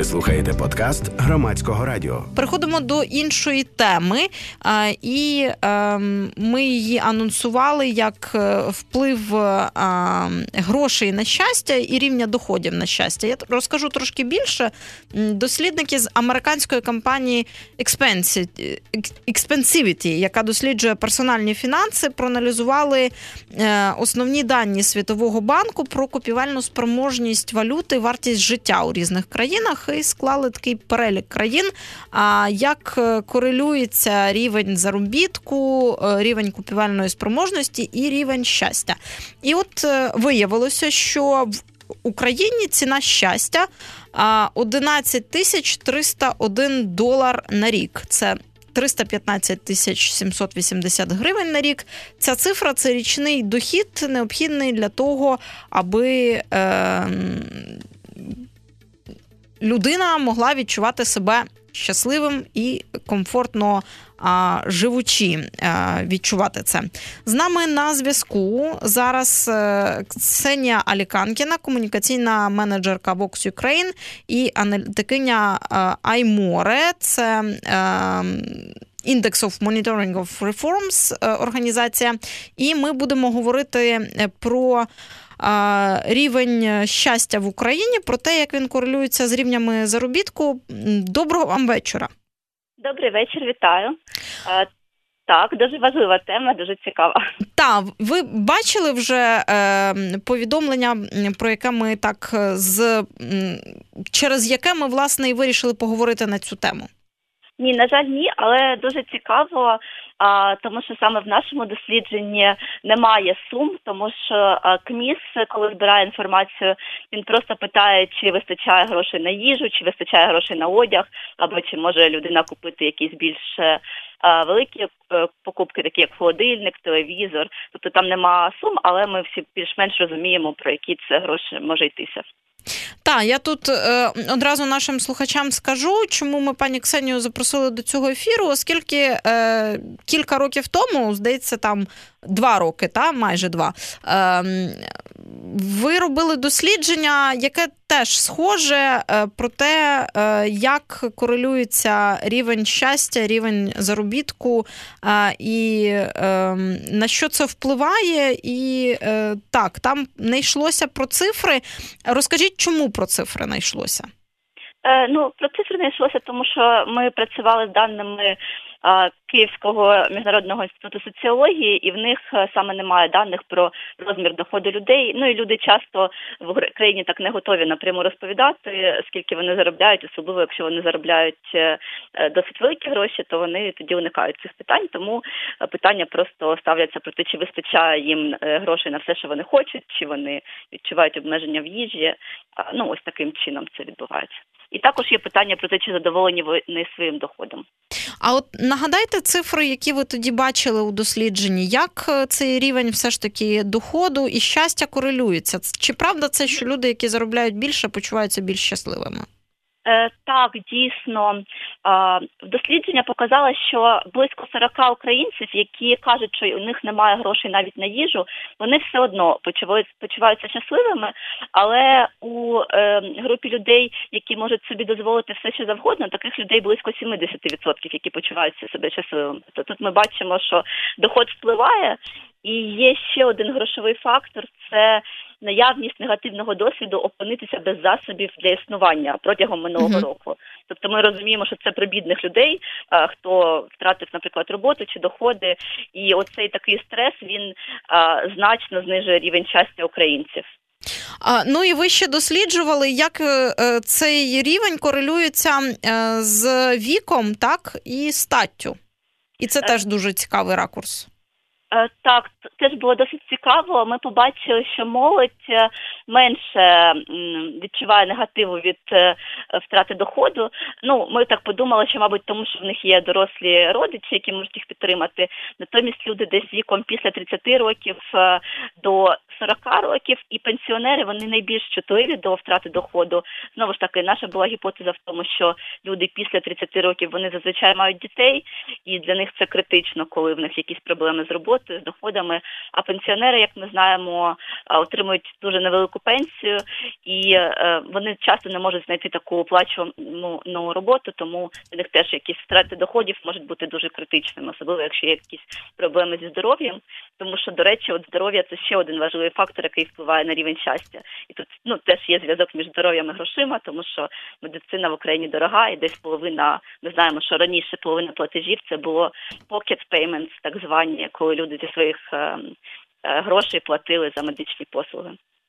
Ви слухаєте подкаст Громадського радіо. Переходимо до іншої теми, і ми її анонсували як вплив грошей на щастя і рівня доходів на щастя. Я розкажу трошки більше. Дослідники з американської компанії Expensivity, яка досліджує персональні фінанси, проаналізували основні дані Світового банку про купівельну спроможність валюти, вартість життя у різних країнах і склали такий перелік країн, як корелюється рівень заробітку, рівень купівельної спроможності і рівень щастя. І от виявилося, що в Україні ціна щастя $11 301 на рік. Це 315 780 гривень на рік. Ця цифра – це річний дохід, необхідний для того, аби людина могла відчувати себе щасливим і комфортно живучи, відчувати це. З нами на зв'язку зараз Ксенія Аліканкіна, комунікаційна менеджерка Vox Ukraine і аналітикиня Айморе. Це Index of Monitoring of Reforms організація. І ми будемо говорити про рівень щастя в Україні, про те, як він корелюється з рівнями заробітку. Доброго вам вечора. Добрий вечір, вітаю. Так, дуже важлива тема, дуже цікава. Так, ви бачили вже повідомлення, про яке ми через яке ми, власне, і вирішили поговорити на цю тему? Ні, на жаль, ні, але дуже цікаво, тому що саме в нашому дослідженні немає сум, тому що КМІС, коли збирає інформацію, він просто питає, чи вистачає грошей на їжу, чи вистачає грошей на одяг, або чи може людина купити якісь більш великі покупки, такі як холодильник, телевізор. Тобто там нема сум, але ми всі більш-менш розуміємо, про які це гроші може йтися. Так, я тут одразу нашим слухачам скажу, чому ми пані Ксенію запросили до цього ефіру, оскільки кілька років тому, здається, там 2 роки, майже 2, ви робили дослідження, яке теж схоже про те, як корелюється рівень щастя, рівень заробітку і на що це впливає. І так, там не йшлося про цифри. Розкажіть, чому про цифри не йшлося? Про цифри не йшлося, тому що ми працювали з даними Київського міжнародного інституту соціології, і в них саме немає даних про розмір доходу людей. І люди часто в країні так не готові напряму розповідати, скільки вони заробляють, особливо якщо вони заробляють досить великі гроші, то вони тоді уникають цих питань. Тому питання просто ставляться про те, чи вистачає їм грошей на все, що вони хочуть, чи вони відчувають обмеження в їжі. Ось таким чином це відбувається. І також є питання про те, чи задоволені вони своїм доходом. А от нагадайте цифри, які ви тоді бачили у дослідженні. Як цей рівень все ж таки доходу і щастя корелюється? Чи правда це, що люди, які заробляють більше, почуваються більш щасливими? Так, дійсно. Дослідження показало, що близько 40 українців, які кажуть, що у них немає грошей навіть на їжу, вони все одно почуваються щасливими, але у групі людей, які можуть собі дозволити все, що завгодно, таких людей близько 70%, які почуваються себе щасливими. Тобто тут ми бачимо, що доход впливає, і є ще один грошовий фактор – це наявність негативного досвіду опинитися без засобів для існування протягом минулого року. Тобто ми розуміємо, що це про бідних людей, хто втратив, наприклад, роботу чи доходи, і оцей такий стрес, він значно знижує рівень щастя українців. І ви ще досліджували, як цей рівень корелюється з віком, так, і статтю. І це теж дуже цікавий ракурс. Так, теж було досить цікаво. Ми побачили, що молодь менше відчуває негативу від втрати доходу. Ми так подумали, що, мабуть, тому що в них є дорослі родичі, які можуть їх підтримати. Натомість люди десь віком після 30 років до 40 років і пенсіонери, вони найбільш чутливі до втрати доходу. Знову ж таки, наша була гіпотеза в тому, що люди після 30 років, вони зазвичай мають дітей, і для них це критично, коли в них якісь проблеми з роботою, з доходами. А пенсіонери, як ми знаємо, отримують дуже невелику високу пенсію, і вони часто не можуть знайти таку оплачувану роботу, тому для них теж якісь втрати доходів можуть бути дуже критичними, особливо якщо є якісь проблеми зі здоров'ям, тому що, до речі, здоров'я – це ще один важливий фактор, який впливає на рівень щастя. І тут теж є зв'язок між здоров'ям і грошима, тому що медицина в Україні дорога, і десь половина, ми знаємо, що раніше половина платежів це було pocket payments, так звані, коли люди зі своїх грошей платили за медичні послуги.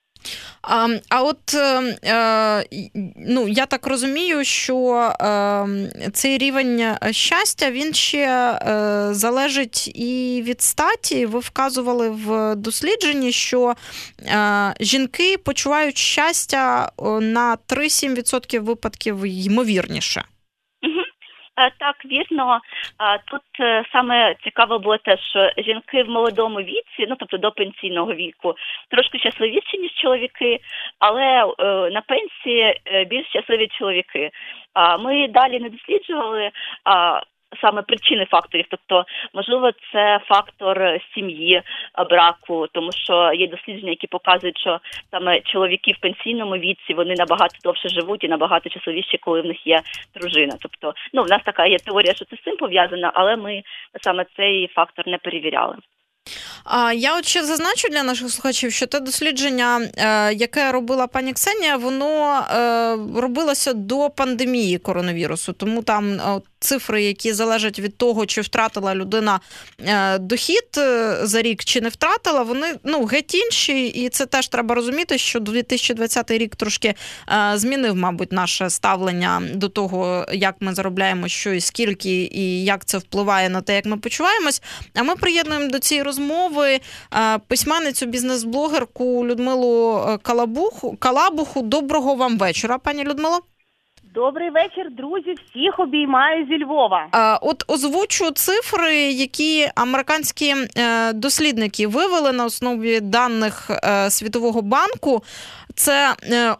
Я так розумію, що цей рівень щастя, він ще залежить і від статі. Ви вказували в дослідженні, що жінки почувають щастя на 3-7% випадків ймовірніше. Так, вірно. Тут саме цікаво було те, що жінки в молодому віці, тобто до пенсійного віку, трошки щасливіші, ніж чоловіки, але на пенсії більш щасливі чоловіки. Ми далі не досліджували саме причини факторів, тобто, можливо, це фактор сім'ї, браку, тому що є дослідження, які показують, що саме чоловіки в пенсійному віці, вони набагато довше живуть і набагато щасливіші, коли в них є дружина. Тобто, в нас така є теорія, що це з цим пов'язано, але ми саме цей фактор не перевіряли. Я ще зазначу для наших слухачів, що те дослідження, яке робила пані Ксенія, воно робилося до пандемії коронавірусу, тому там цифри, які залежать від того, чи втратила людина дохід за рік, чи не втратила, вони геть інші, і це теж треба розуміти, що 2020 рік трошки змінив, мабуть, наше ставлення до того, як ми заробляємо, що і скільки, і як це впливає на те, як ми почуваємось. А ми приєднуємо до цієї розмови письменницю, бізнес-блогерку Людмилу Калабуху. Доброго вам вечора, пані Людмило. Добрий вечір, друзі, всіх обіймаю зі Львова. От озвучу цифри, які американські дослідники вивели на основі даних Світового банку. Це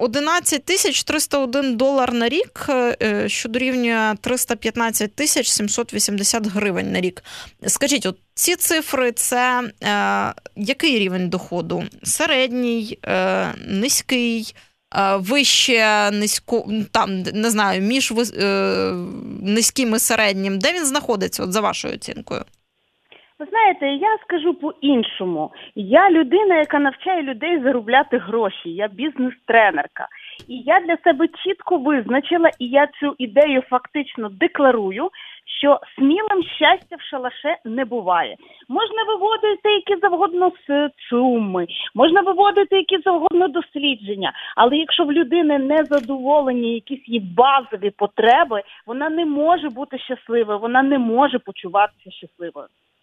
$11 301 на рік, що дорівнює 315 780 гривень на рік. Скажіть, от ці цифри – це який рівень доходу? Середній, низький? Вище, низько, там, не знаю, між низьким і середнім. Де він знаходиться, за вашою оцінкою? Ви знаєте, я скажу по-іншому. Я людина, яка навчає людей заробляти гроші. Я бізнес-тренерка. І я для себе чітко визначила, і я цю ідею фактично декларую, що смілим щастя в шалаше не буває. Можна виводити які завгодно суми, можна виводити які завгодно дослідження, але якщо в людини не задоволені якісь її базові потреби, вона не може бути щасливою, вона не може почуватися щасливою.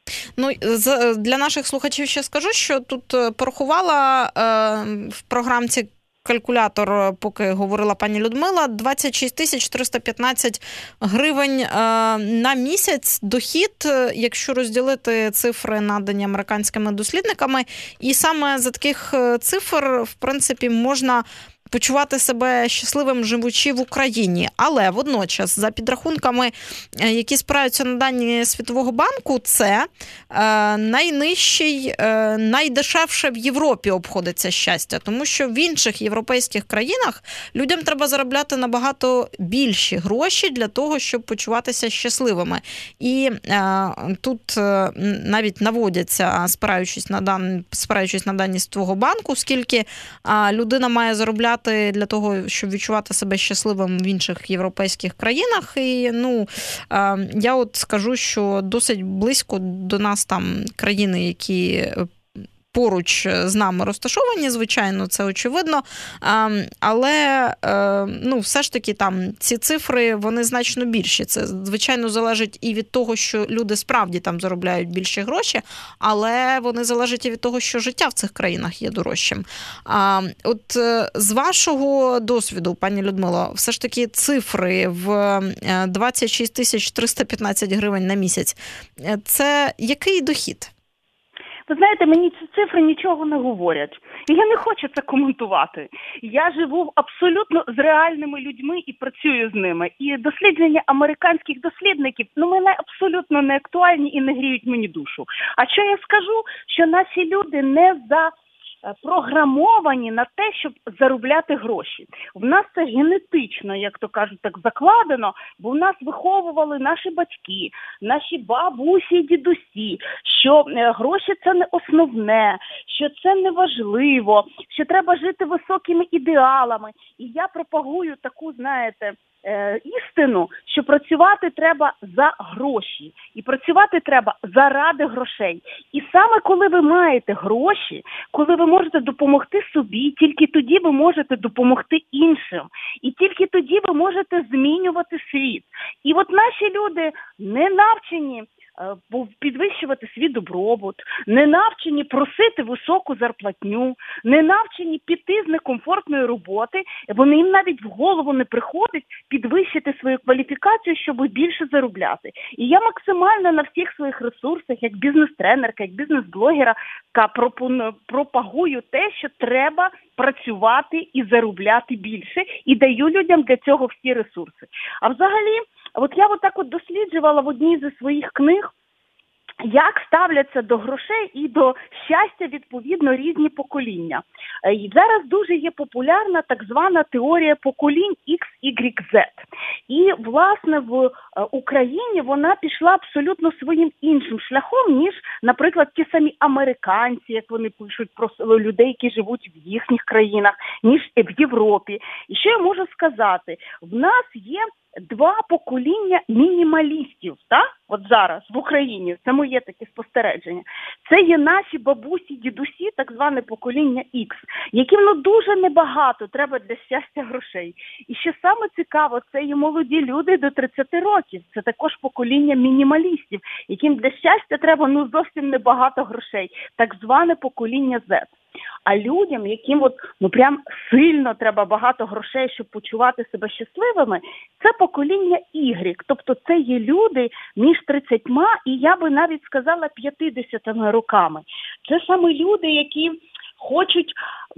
Для наших слухачів ще скажу, що тут порахувала в програмці калькулятор, поки говорила пані Людмила, 26 315 гривень на місяць дохід, якщо розділити цифри, надані американськими дослідниками. І саме за таких цифр, в принципі, можна почувати себе щасливим, живучи в Україні. Але водночас, за підрахунками, які спираються на дані Світового банку, це найнижчий, найдешевше в Європі обходиться щастя. Тому що в інших європейських країнах людям треба заробляти набагато більші гроші для того, щоб почуватися щасливими. І тут навіть наводяться, спираючись на дані Світового банку, скільки людина має заробляти для того, щоб відчувати себе щасливим в інших європейських країнах. І, я от скажу, що досить близько до нас там країни, які поруч з нами розташовані, звичайно, це очевидно, але, все ж таки там ці цифри, вони значно більші. Це, звичайно, залежить і від того, що люди справді там заробляють більші гроші, але вони залежать і від того, що життя в цих країнах є дорожчим. От з вашого досвіду, пані Людмило, все ж таки цифри в 26 315 гривень на місяць, це який дохід? Ви знаєте, мені ці цифри нічого не говорять. І я не хочу це коментувати. Я живу абсолютно з реальними людьми і працюю з ними. І дослідження американських дослідників, мене абсолютно не актуальні і не гріють мені душу. А що я скажу? Що наші люди не за програмовані на те, щоб заробляти гроші. В нас це генетично, як то кажуть, так закладено, бо в нас виховували наші батьки, наші бабусі і дідусі, що гроші – це не основне, що це не важливо, що треба жити високими ідеалами. І я пропагую таку, знаєте, істину, що працювати треба за гроші. І працювати треба заради грошей. І саме коли ви маєте гроші, коли ви можете допомогти собі, тільки тоді ви можете допомогти іншим. І тільки тоді ви можете змінювати світ. І от наші люди не навчені підвищувати свій добробут, не навчені просити високу зарплатню, не навчені піти з некомфортної роботи, вони їм навіть в голову не приходить підвищити свою кваліфікацію, щоб більше заробляти. І я максимально на всіх своїх ресурсах, як бізнес-тренерка, як бізнес-блогера, пропагую те, що треба працювати і заробляти більше, і даю людям для цього всі ресурси. А взагалі, от я так досліджувала в одній зі своїх книг, як ставляться до грошей і до щастя, відповідно, різні покоління. І зараз дуже є популярна так звана теорія поколінь X, Y, Z. І, власне, в Україні вона пішла абсолютно своїм іншим шляхом, ніж, наприклад, ті самі американці, як вони пишуть про людей, які живуть в їхніх країнах, ніж в Європі. І що я можу сказати? В нас є два покоління мінімалістів, так? От зараз в Україні, це моє таке спостереження. Це є наші бабусі, дідусі, так зване покоління X, яким дуже небагато треба для щастя грошей. І що саме цікаво, це є молоді люди до 30 років. Це також покоління мінімалістів, яким для щастя треба зовсім небагато грошей. Так зване покоління Z. А людям, яким прям сильно треба багато грошей, щоб почувати себе щасливими, це покоління Y. Тобто це є люди між 30 і, я би навіть сказала, 50 роками. Це саме люди, які хочуть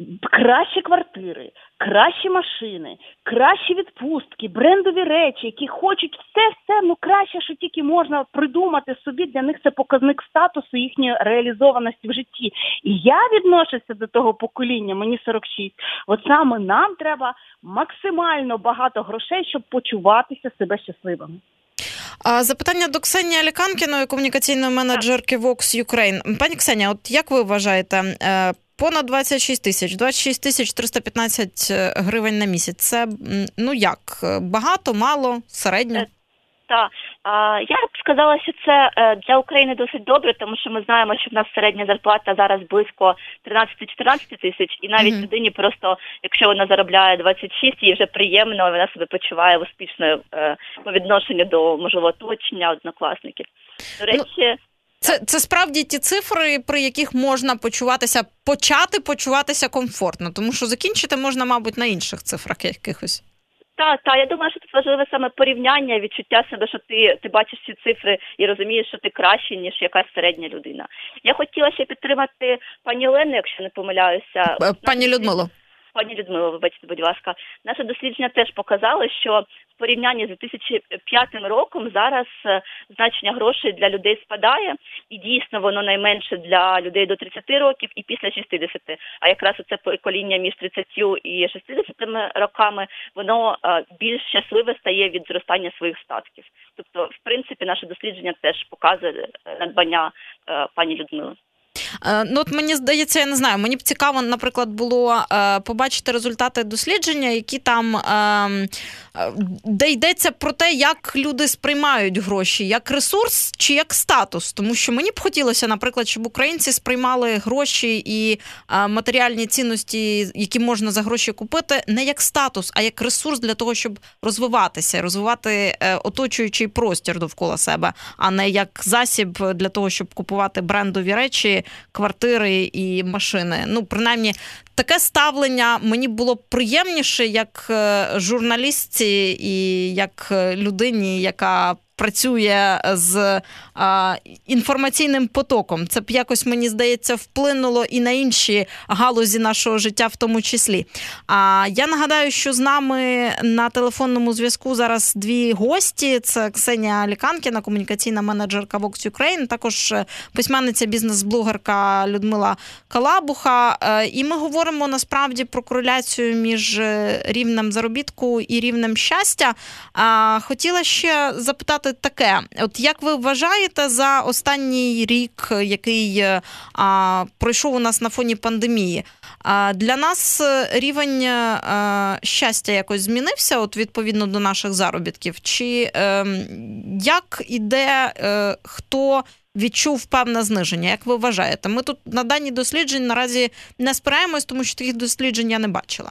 кращі квартири, кращі машини, кращі відпустки, брендові речі, які хочуть все краще, що тільки можна придумати собі. Для них це показник статусу їхньої реалізованості в житті. І я відношуся до того покоління, мені 46. От саме нам треба максимально багато грошей, щоб почуватися себе щасливими. Запитання до Ксенії Аліканкіної, комунікаційної менеджерки Vox Ukraine. Пані Ксенія, от як ви вважаєте, понад 26 тисяч 315 гривень на місяць. Це, як? Багато, мало, середньо? Так, я б сказала, що це для України досить добре, тому що ми знаємо, що в нас середня зарплата зараз близько 13-14 тисяч, і навіть людині просто, якщо вона заробляє 26, їй вже приємно, вона себе почуває успішною по відношенню до, можливо, оточення, однокласників. До речі... Це справді ті цифри, при яких можна почати почуватися комфортно, тому що закінчити можна, мабуть, на інших цифрах якихось. Так, я думаю, що тут важливе саме порівняння, відчуття себе, що ти бачиш ці цифри і розумієш, що ти краще, ніж якась середня людина. Я хотіла ще підтримати пані Олену, якщо не помиляюся. Пані Людмило. Пані Людмило, вибачте, будь ласка. Наше дослідження теж показало, що в порівнянні з 2005 роком зараз значення грошей для людей спадає, і дійсно воно найменше для людей до 30 років і після 60. А якраз оце покоління між 30 і 60 роками, воно більш щасливе стає від зростання своїх статків. Тобто, в принципі, наше дослідження теж показує надбання пані Людмили. От мені здається, я не знаю, мені б цікаво, наприклад, було побачити результати дослідження, які там, де йдеться про те, як люди сприймають гроші, як ресурс чи як статус. Тому що мені б хотілося, наприклад, щоб українці сприймали гроші і матеріальні цінності, які можна за гроші купити, не як статус, а як ресурс для того, щоб розвиватися, розвивати оточуючий простір довкола себе, а не як засіб для того, щоб купувати брендові речі, квартири і машини. Принаймні, таке ставлення мені було б приємніше як журналістці і як людині, яка працює з інформаційним потоком. Це б якось, мені здається, вплинуло і на інші галузі нашого життя в тому числі. Я нагадаю, що з нами на телефонному зв'язку зараз дві гості. Це Ксенія Аліканкіна, комунікаційна менеджерка Vox Ukraine, також письменниця, бізнес-блогерка Людмила Калабуха. І ми говоримо насправді про кореляцію між рівнем заробітку і рівнем щастя. Хотіла ще запитати таке. От як ви вважаєте за останній рік, який пройшов у нас на фоні пандемії, для нас рівень щастя якось змінився, от відповідно до наших заробітків? Чи як іде, хто відчув певне зниження? Як ви вважаєте? Ми тут на дані досліджень наразі не спираємось, тому що таких досліджень я не бачила.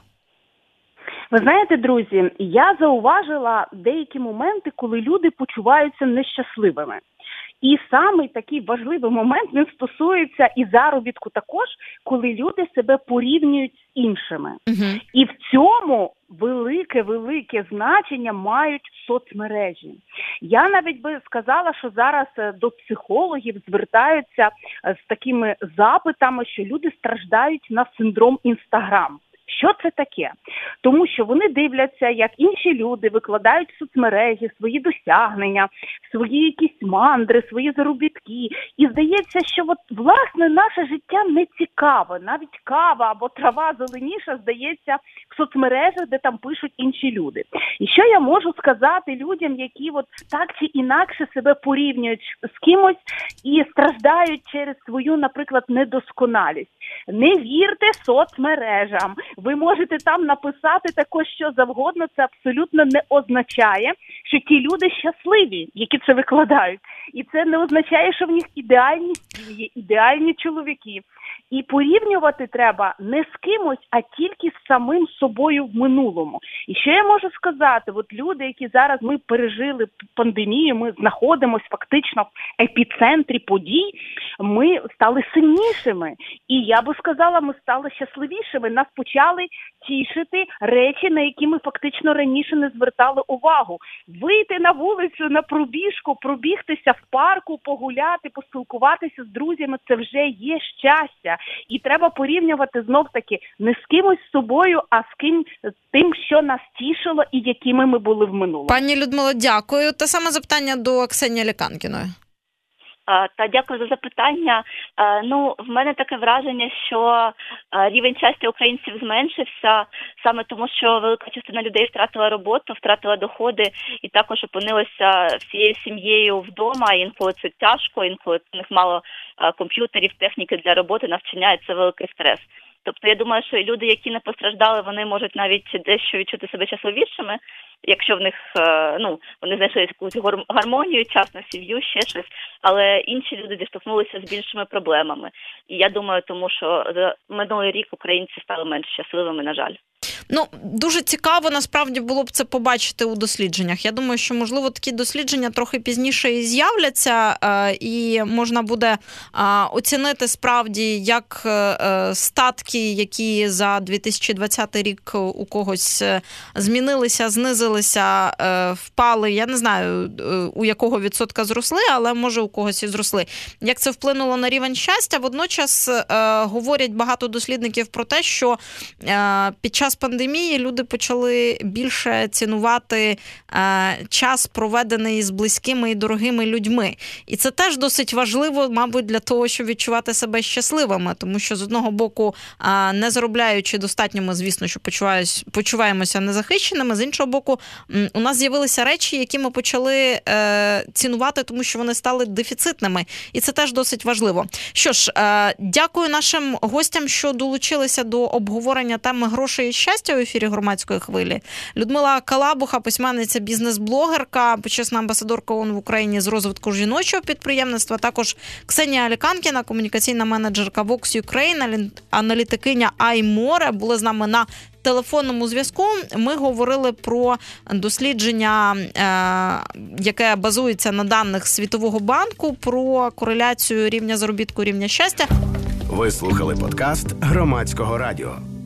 Ви знаєте, друзі, я зауважила деякі моменти, коли люди почуваються нещасливими. І саме такий важливий момент, він стосується і заробітку також, коли люди себе порівнюють з іншими. Угу. І в цьому велике значення мають соцмережі. Я навіть би сказала, що зараз до психологів звертаються з такими запитами, що люди страждають на синдром Інстаграм. Що це таке? Тому що вони дивляться, як інші люди викладають в соцмережі свої досягнення, свої якісь мандри, свої заробітки. І здається, що власне наше життя не цікаве. Навіть кава або трава зеленіша здається в соцмережах, де там пишуть інші люди. І що я можу сказати людям, які так чи інакше себе порівнюють з кимось і страждають через свою, наприклад, недосконалість? Не вірте соцмережам. Ви можете там написати також що завгодно, це абсолютно не означає, що ті люди щасливі, які це викладають. І це не означає, що в них ідеальні сім'ї, ідеальні чоловіки. І порівнювати треба не з кимось, а тільки з самим собою в минулому. І що я можу сказати? Люди, які зараз ми пережили пандемію, ми знаходимося фактично в епіцентрі подій, ми стали сильнішими. І я би сказала, ми стали щасливішими. Нас почали тішити речі, на які ми фактично раніше не звертали увагу. Вийти на вулицю, на пробіжку, пробігтися в парку, погуляти, поспілкуватися з друзями – це вже є щастя. І треба порівнювати знов-таки не з кимось з собою, а з тим, що нас тішило і якими ми були в минулому. Пані Людмило, дякую. Те саме запитання до Ксенії Аліканкіної. Дякую за запитання. В мене таке враження, що рівень щастя українців зменшився саме тому, що велика частина людей втратила роботу, втратила доходи і також опинилася всією сім'єю вдома. Інколи це тяжко, інколи у них мало комп'ютерів, техніки для роботи, навчання, і це великий стрес. Тобто я думаю, що люди, які не постраждали, вони можуть навіть дещо відчути себе щасливішими, якщо в них, вони знайшли якусь гармонію, час на сім'ю, ще щось, але інші люди зіштовхнулися з більшими проблемами. І я думаю, тому що за минулий рік українці стали менш щасливими, на жаль. Дуже цікаво, насправді, було б це побачити у дослідженнях. Я думаю, що, можливо, такі дослідження трохи пізніше і з'являться, і можна буде оцінити, справді, як статки, які за 2020 рік у когось змінилися, знизилися, впали. Я не знаю, у якого відсотка зросли, але, може, у когось і зросли. Як це вплинуло на рівень щастя? Водночас говорять багато дослідників про те, що під час пандемії люди почали більше цінувати час, проведений з близькими і дорогими людьми. І це теж досить важливо, мабуть, для того, щоб відчувати себе щасливими. Тому що, з одного боку, не заробляючи достатньо, ми, звісно, що почуваємося незахищеними. З іншого боку, у нас з'явилися речі, які ми почали цінувати, тому що вони стали дефіцитними. І це теж досить важливо. Що ж, дякую нашим гостям, що долучилися до обговорення теми грошей і щастя у ефірі Громадської хвилі. Людмила Калабуха, письменниця, бізнес-блогерка, почесна амбасадорка ООН в Україні з розвитку жіночого підприємництва. Також Ксенія Аліканкіна, комунікаційна менеджерка Vox Ukraine, аналітикиня iMore, були з нами на телефонному зв'язку. Ми говорили про дослідження, яке базується на даних Світового банку, про кореляцію рівня заробітку, рівня щастя. Ви слухали подкаст Громадського радіо.